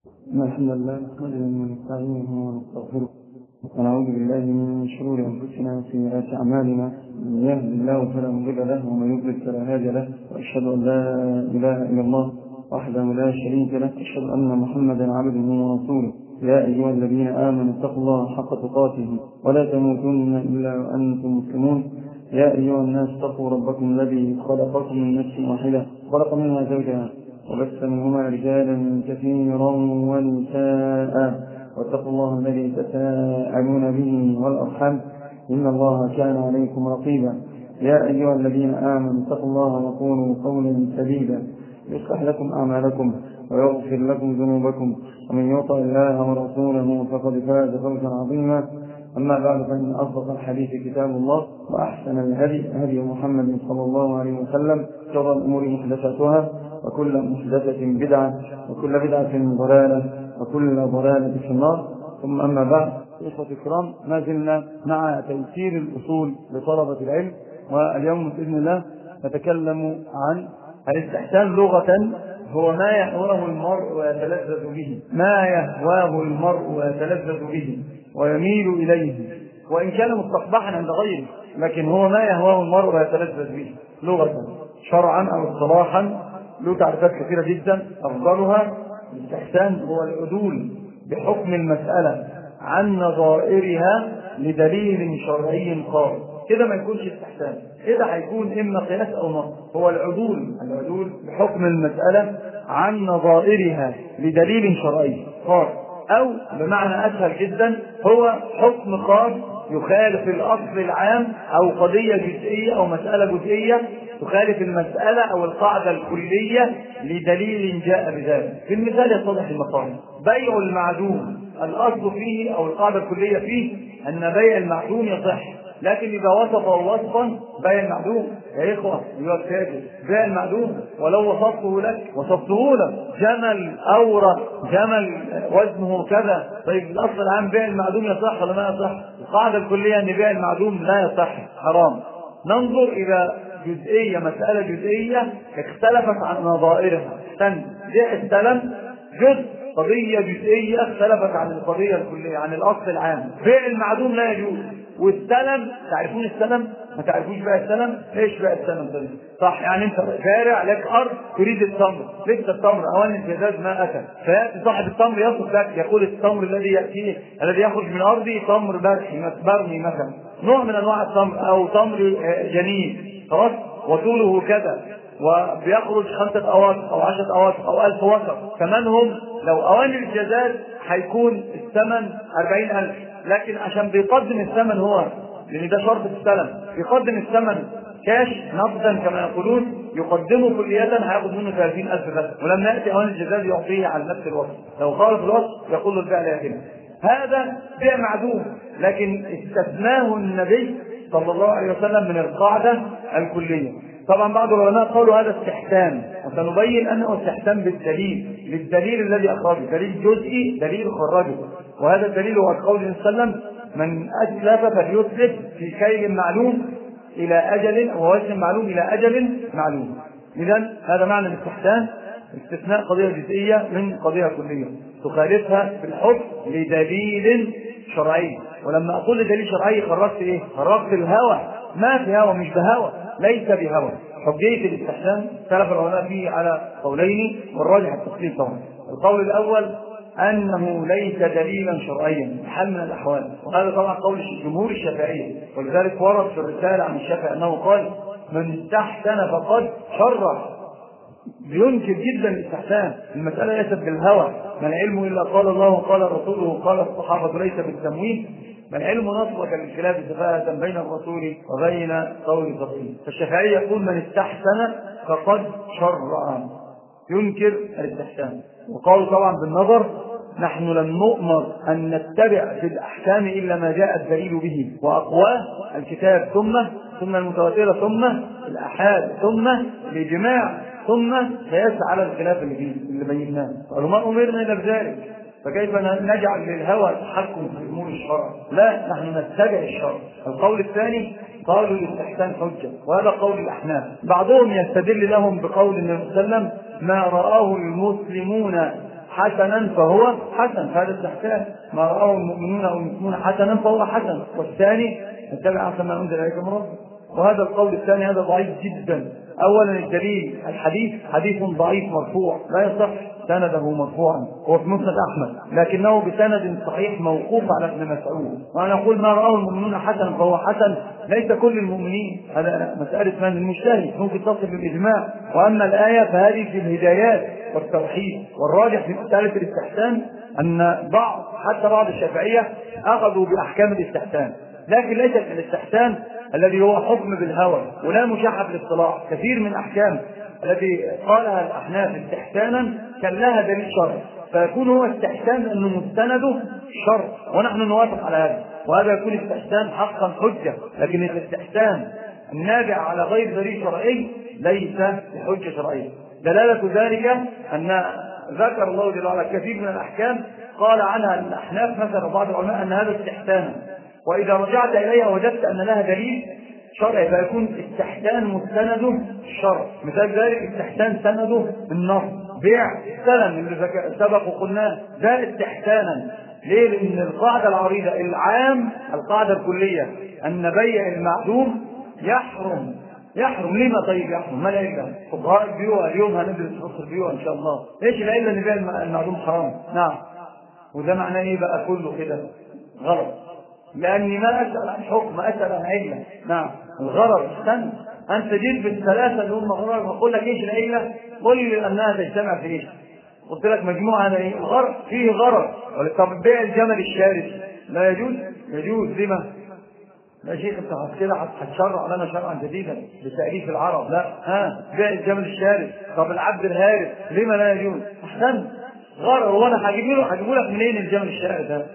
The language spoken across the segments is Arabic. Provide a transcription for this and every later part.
الحمد لله نحمده ونستعينه ونستغفره ونعوذ بالله من شرور انفسنا وسيئات اعمالنا، من يهد الله فلا مضل له ومن يضلل فلا هادي له، واشهد ان لا اله الا الله وحده لا شريك له، اشهد ان محمدا عبده ورسوله. يا ايها الذين امنوا اتقوا الله حق تقاته ولا تموتن الا وانتم مسلمون. يا ايها الناس اتقوا ربكم الذي خلقكم من نفس واحده خلق منها زوجها وبث منهما رجالا كثيرا ونساء، واتقوا الله الذي تساءلون به والأرحام إن الله كان عليكم رقيبا. يا أيها الذين آمنوا اتقوا الله وقولوا قولا سديدا يصلح لكم أعمالكم ويغفر لكم ذنوبكم، ومن يطع الله ورسوله فقد فاز فوزا عظيما. أما بعد، فإن أصدق الحديث كتاب الله، وأحسن الهدي هدي محمد صلى الله عليه وسلم، شر الأمور محدثاتها، وكل محدثة بدعة، وكل بدعة ضلالة، وكل ضلالة في النار. ثم أما بعد، إخوة الكرام، ما زلنا مع تيسير الأصول لطلبة العلم، واليوم بإذن الله نتكلم عن الاستحسان لغة هو ما يهواه المرء ويتلذذ به، ما يهواه المرء ويتلذذ به ويميل إليه، وإن كان مستقبحا عند غيره، لكن هو ما يهواه المرء ويتلذذ به لغة. شرعا أو اصطلاحا له تعريفات كثيرة جدا، أفضلها الاستحسان هو العدول بحكم المسألة عن نظائرها لدليل شرعي قائم. كده ما يكونش استحسان، كده هيكون إما قياس أو نص. هو العدول بحكم المسألة عن نظائرها لدليل شرعي قائم، أو بمعنى أسهل جدا هو حكم خاص يخالف الأصل العام، أو قضية جزئية أو مسألة جزئية تخالف المسألة أو القاعدة الكلية لدليل جاء بذلك. في المثال يتضح المقام: بيع المعدوم الأصل فيه أو القاعدة الكلية فيه أن بيع المعدوم يصح، لكن إذا وصف وصفا بيع المعدوم، يا إخوة أيها التاجر، بيع المعدوم ولو وصفته لك جمل أورق، جمل وزنه كذا، طيب الأصل العام بيع المعدوم يصح ولا ما يصح؟ القاعدة الكلية أن بيع المعدوم لا يصح، حرام. ننظر إلى جزئية، مسألة جزئية اختلفت عن نظائرها. بيع السلم جزء، قضية جزئية اختلفت عن القضية الكلية، عن الأصل العام. بيع المعدوم لا يجوز. والسلم، تعرفون السلم؟ ما تعرفوش بيع السلم؟ ايش بيع السلم ده؟ صح، يعني انت شارع لك ارض تريد التمر، لسه التمر اوان الجزاز ما اتى، فياتي صاحب التمر يصف لك يقول التمر الذي ياتيه الذي يخرج من ارضي تمر برمي مثلا، نوع من انواع التمر او تمر جنين، خلاص، وطوله كذا، وبيخرج 5 أواقف أو 10 أواقف أو 1000 وسق. كمان هم لو أوان الجزاز هيكون الثمن 40,000، لكن عشان بيقدم الثمن هو، لأن ده شرط السلم، يقدم الثمن كاش نقدا كما يقولون، يقدمه كلية هياخد منه 30,000 بس، ولما يأتي أوان الجزاز يعطيه على نفس الوصف، لو خالف الوصف يقول له البيع لا يتم. هذا بيع معدوم، لكن استثناه النبي صلى الله عليه وسلم من القاعدة الكلية. طبعا بعض العلماء قالوا هذا استحسان، وسنبين أنه استحسان بالدليل، للدليل الذي أخرجه، دليل جزئي، دليل خرجه، وهذا الدليل هو قول النبي صلى الله عليه وسلم: من أسلف فليسلف في كيل معلوم إلى أجل ووزن معلوم إلى أجل معلوم. إذن هذا معنى الاستحسان، استثناء قضية جزئية من قضية كلية تخالفها في الحكم لدليل شرعي. ولما أقول لدليل شرعي خرجت إيه؟ خرجت الهوى، ما في هوى، مش بهوى، ليس بهوى. حجية الاستحسان اختلف العلماء فيه على قولين، والراجح التفصيل طبعا. القول الأول أنه ليس دليلا شرعيا بحال من الأحوال، وهذا طبعا قول جمهور الشافعية، ولذلك ورد في الرسالة عن الشافعي أنه قال: من استحسن فقد شرع. بينكر جدا الاستحسان، المسألة ليست بالهوى، ما العلم إلا قال الله وقال رسوله قال الصحابة، ليس بالتمويه، ما العلم نصبك للخلاف سفاهة بين الرسول وبين قول الرسول. فالشافعي يقول: من استحسن فقد شرع، ينكر الاستحسان. وقالوا طبعا بالنظر: نحن لم نؤمر أن نتبع في الأحكام إلا ما جاء الدليل به، وأقواه الكتاب ثم المتواترة ثم الأحاد ثم الإجماع ثم قياس على الخلاف اللي بيناه. قالوا: ما أمرنا إلا بذلك، فكيف نجعل للهوى تحكم في أمور الشرع؟ لا، نحن نتبع الشرع. القول الثاني قالوا الاستحسان حجة، وهذا قول الأحناف. بعضهم يستدل لهم بقول النبي صلى الله عليه وسلم: ما رآه المسلمون حسنا فهو حسن، هذا استحسان. ما رآه المؤمنون أو المسلمون حسنا فهو حسن، والثاني اتبع أحسن ما أنزل إليك من ربك. وهذا القول الثاني هذا ضعيف جدا. أولا الدليل الحديث حديث ضعيف مرفوع لا يصح سنده مرفوعا، هو في مسند أحمد، لكنه بسند صحيح موقوف على ابن مسعود. وأنا أقول ما رآه المؤمنون حسنا فهو حسن، ليس كل المؤمنين، هذا مسألة من المجتهد ممكن تصل بالإجماع. وأما الآية فهذه في الهدايات والتوحيد. والراجح في مسألة الاستحسان أن حتى بعض الشافعية أخذوا بأحكام الاستحسان، لكن ليس الاستحسان الذي هو حكم بالهوى ولا مشاحة بالاصطلاح. كثير من الأحكام التي قالها الأحناف استحسانا كان لها دليل شرعي، فيكون هو استحسان أنه مستنده شرع، ونحن نوافق على هذا، وهذا يكون استحسان حقا حجة. لكن الاستحسان النابع على غير دليل شرعي ليس بحجة شرعية. دلالة ذلك أن ذكر الله جل وعلا كثير من الأحكام قال عنها الأحناف مثلا وبعض العلماء أن هذا استحسان، وإذا رجعت إليها وجدت أن لها دليل شرعي فيكون استحسان مستنده الشرع. مثال ذلك استحسان سنده النص، بيع سلم اللي سبق وقلناه ده استحسانا. ليه؟ لأن القاعدة العريضة العام القاعدة الكلية أن بيع المعدوم يحرم. لما طيب يحرم؟ ما العلة؟ فقهاء البيوع اليوم هندرس فقه البيوع إن شاء الله. إيش العلة أن بيع المعدوم حرام؟ نعم. وده معناه إيه بقى كله كده؟ غلط، لأني ما أسأل عن حكم، أسأل عن علة. نعم. الغرر استنى، أنت جيت بالثلاثة اللي هم غرر وأقول لك إيش العلة؟ قل لي أنها تجتمع في إيش؟ قلت لك مجموعة إيه؟ الغرر فيه غرر. طب بيع الجمل الشارد لا يجوز؟ يجوز. لما؟ لا شيخ انت كده هتشرع لنا شرعا جديدا بتأليف العرب. لا، بيع الجمل الشارد. طب العبد الهارب لما لا يجوز؟ أحسن غرر. وانا هجيبه لك منين الجمل الشارد هذا؟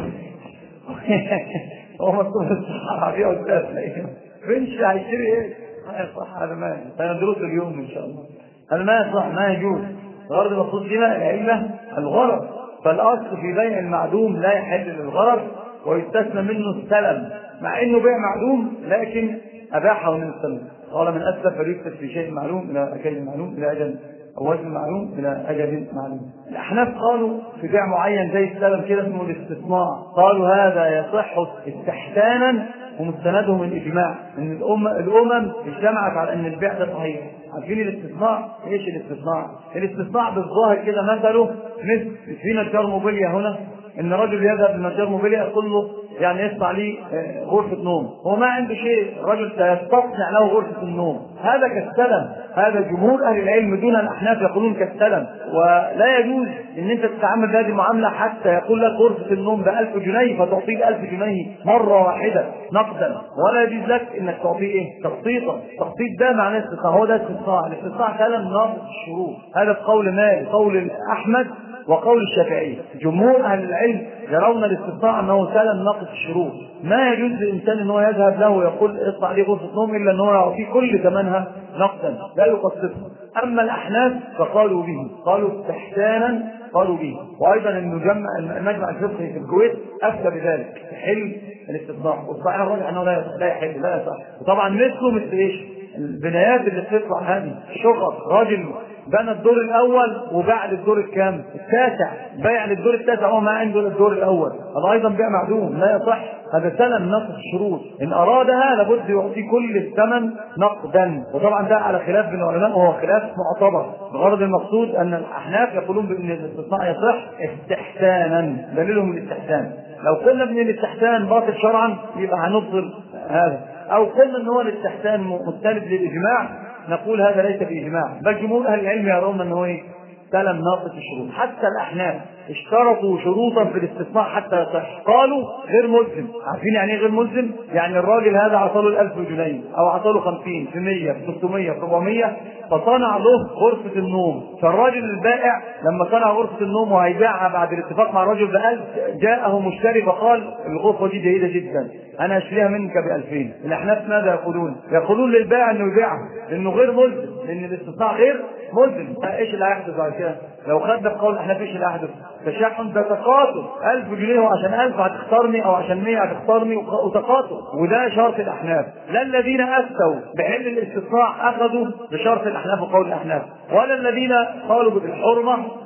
هو مطلوب الصحابة فيه والتاسع فينش هيشتري ايه؟ ما يصح، هذا ما سندرسه اليوم ان شاء الله. هذا ما يصح، ما يجوز. غرض المقصود هنا العلة الغرر. فالاصل في بيع المعدوم لا يحل للغرر ويستثنى منه السلم، مع انه بيع معدوم لكن اباحه من السلم. قال من اسلف فليكسب في شيء معلوم الى اجل معلوم الى اجل أو وزن معلوم إلى أجل معلوم. الأحناف قالوا في بيع معين زي السلم كده اسمه الاستثناء، قالوا هذا يصح استحسانا ومستندهم الإجماع إن الأمم اجتمعت على أن البيع ده صحيح. عارفين الاستثناء؟ إيش الاستثناء؟ الاستثناء بالظاهر كده مثله مثل في نجار موبيليا هنا، إن رجل يذهب لنجار موبيليا يقول له يعني يصنع لي غرفة نوم، هو ما عنده شيء، الرجل سيستصنع له غرفة النوم. هذا كالسلم. هذا جمهور أهل العلم دون الأحناف يقولون كالسلم، ولا يجوز إن أنت تتعامل بهذه المعاملة حتى يقول لك غرفة النوم ب1000 جنيه فتعطيه 1000 جنيه مرة واحدة نقدا، ولا يجوز لك إنك تعطيه إيه؟ تقسيطا. التقسيط ده معناه استثناء، هو ده استثناء. الاستثناء كلام ناقض الشروط. هذا قول مالك، قول أحمد، وقول الشافعي. جمهور أهل العلم يرون الاستثناء أنه سلم ناقص الشروط، ما يجوز للإنسان أنه يذهب له ويقول اصنع لي غرفة نوم إلا أنه يعطيه كل ثمنها نقدا لا يقسطها. أما الأحناف فقالوا به، قالوا استحسانا قالوا به. وأيضا المجمع الفقهي في الكويت أفتى بذلك تحل الاستثناء، والصحيح الراجح أنه لا يحل لا يصح. وطبعا مثل إيش البنايات اللي بتطلع هذه شقق، راجل بنى الدور الاول وباع للدور الكام؟ التاسع، بيع للدور التاسع هو ما عنده الدور الاول، هذا ايضا بيع معدوم لا يصح. هذا سلم نقص الشروط، ان ارادها لابد يعطي كل الثمن نقدا. وطبعا ده على خلاف بين العلماء وهو خلاف معتبر. بغرض المقصود ان الاحناف يقولون بان الاستثناء يصح استحسانا، دليلهم الاستحسان. لو قلنا ان الاستحسان باطل شرعا يبقى هنبطل هذا، او قلنا ان هو الاستحسان مستند للاجماع نقول هذا ليس بإجماع، بل جمهور أهل العلم يرون أنه سلم ناقص الشروط. حتى الأحناف اشترطوا شروطا في الاستثناء حتى يصح، قالوا غير ملزم. عارفين يعني ايه غير ملزم؟ يعني الراجل هذا عطاله 1000 جنيه أو عطاله 50 في 100 في 600 في 400 فصنع له غرفة النوم، فالراجل البائع لما صنع غرفة النوم وهيبيعها بعد الاتفاق مع الرجل ب1000 جاءه مشتري فقال الغرفة دي جيدة جدا أنا أشتريها منك ب2000. الأحناف ماذا يقولون؟ يقولون للبائع أنه يبيعها لأنه غير ملزم، لأن الاستثناء غير ملزم. إيش اللي هيحدث بعد كده؟ لو خدنا بقول الأحناف إيش اللي هيحدث؟ تشحن تقاطع، 1000 جنيه وعشان 1000 هتختارني أو عشان 100 هتختارني وتقاطع، وده شرط الأحناف. لا الذين أفتوا بحل الاستثناء أخذوا بشرط الأحناف وقول الأحناف، ولا الذين قالوا بالحرمة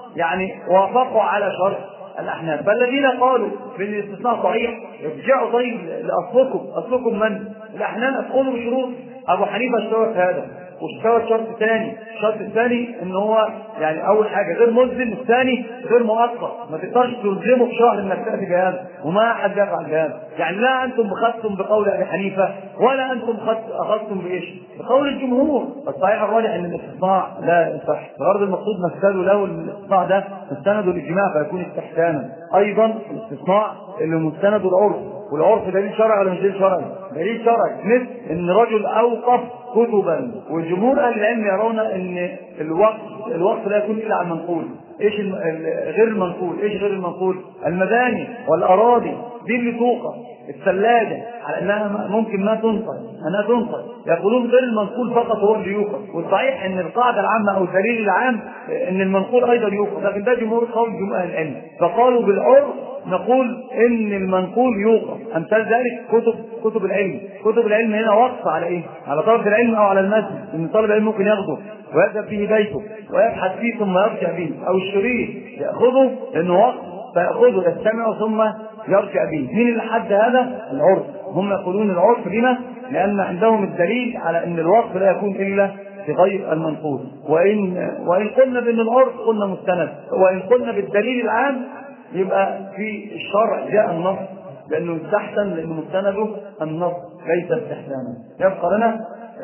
يعني وافقوا على شرط الأحناف. فالذين قالوا بالاستثناء صحيح ارجعوا طيب أصلكم من؟ الأحناف قولوا بشروط. أبو حنيفة اشترط هذا واشترط شرط ثاني. الشرط الثاني ان هو يعني اول حاجه غير ملزم، الثاني غير مؤقت، ما تقدرش تلزمه بشهر انك تاتي بهذا، وما احد يفعل بهذا. يعني لا انتم اخذتم بقول ابي حنيفه ولا انتم اخذتم بايش؟ بقول الجمهور. الصحيح الراجح ان الاستثناء لا يصح، بغرض المقصود مستند له الاستثناء ده مستند الاجماع فيكون استحسانا. ايضا الاستثناء اللي مستند العرف، والعرف دليل شرعي ولا مش دليل شرعي؟ دليل شرعي، مثل ان رجل اوقف كتبا، والجمهور اهل العلم يرون ان الوقف لا يكون الا عن منقول. ايش غير المنقول؟ ايش غير المنقول؟ المباني والاراضي دي اللي توقف، الثلاجه على انها ممكن ما تنقل، يقولون غير المنقول فقط هو اللي يوقف. والصحيح ان القاعده العامه او الدليل العام ان المنقول ايضا يوقف، لكن ده جمهور قول جمهور اهل العلم، فقالوا بالعرف نقول ان المنقول يوقف. امثال ذلك كتب العلم. كتب العلم هنا وقف على ايه؟ على طالب العلم او على المسجد، ان طالب العلم ممكن ياخده ويذهب به بيته ويبحث فيه ثم يرجع به، او الشريط ياخذه لانه وقف فياخذه يستمع ثم يرجع به. مين اللي حد هذا؟ العرف. هم يقولون العرف لما؟ لان عندهم الدليل على ان الوقف لا يكون الا في غير المنقول. وان قلنا بان العرف قلنا مستند، وان قلنا بالدليل العام يبقى في الشرع جاء النص، لانه يستحسن لانه مستنده النص ليس استحسانا. يبقى لنا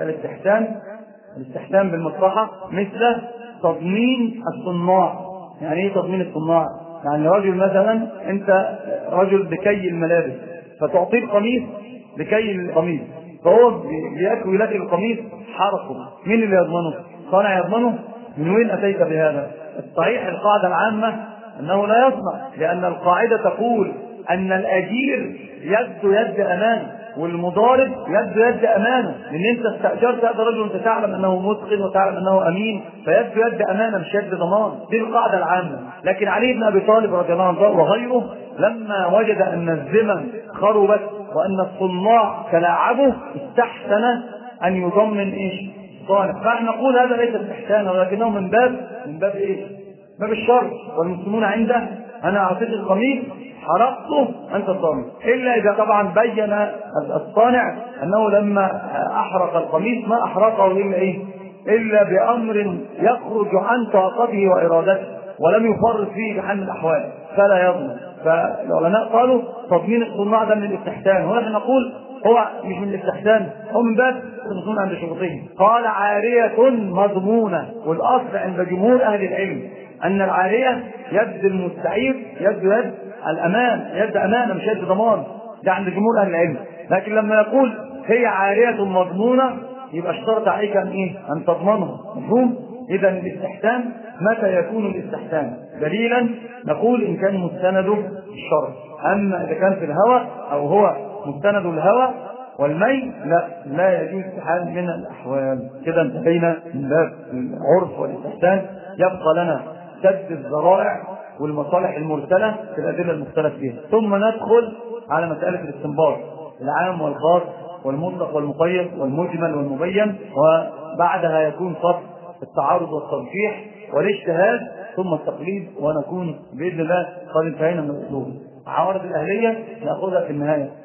الاستحسان بالمصلحه، مثل تضمين الصناع. يعني ايه تضمين الصناع؟ يعني رجل مثلا، انت رجل بكي الملابس فتعطيه القميص بكي القميص، فهو بيكوي لك القميص حرقه، مين اللي يضمنه؟ صانع يضمنه؟ من وين اتيت بهذا؟ الصحيح القاعده العامه انه لا يصنع، لان القاعده تقول ان الاجير يد امانه، والمضارب يد امانه، لان انت استاجرت هذا الرجل وانت تعلم انه متقن وتعلم انه امين، يد امانه مش يد ضمان. دي القاعده العامه. لكن علي بن ابي طالب رضي الله عنه وغيره لما وجد ان الذمم خربت وان الصناع تلاعبوا استحسن ان يضمن ايش؟ صانع. فاحنا نقول هذا ليس استحسانا، ولكنه من باب ايش؟ باب الشر. والمسلمون عنده انا اعطيت القميص حرقته انت الضامن، الا اذا طبعا بين الصانع انه لما احرق القميص ما احرقه الا ايه؟ الا بامر يخرج عن طاقته وارادته ولم يفرط فيه بحال الاحوال فلا يضمن. فالعلماء قالوا تضمين الصناع ده من الاستحسان، ونحن نقول هو مش من الاستحسان، هو من باب المسلمون عند شروطه. قال عارية مضمونة، والاصل عند جمهور اهل العلم ان العارية يد المستعير يد الامان، يد امانه مش يد ضمان، ده عند جمهور اهل العلم. لكن لما يقول هي عارية مضمونة يبقى اشترط عليك ان ايه؟ ان تضمنها. مفهوم؟ اذا الاستحسان متى يكون الاستحسان؟ دليلا نقول ان كان مستنده الشرع، اما اذا كان في الهوى او هو مستند الهوى والميل لا يجوز في حال من الاحوال. كده انتهينا من باب العرف والاستحسان. يبقى لنا سد الذرائع والمصالح المرسله في الادله المختلف فيها، ثم ندخل على مساله الاستنباط العام والخاص والمطلق والمقيد والمجمل والمبين، وبعدها يكون فصل التعارض والترجيح والاجتهاد ثم التقليد، ونكون باذن الله قد انتهينا من الاصول. عوارض الاهليه ناخذها في النهايه.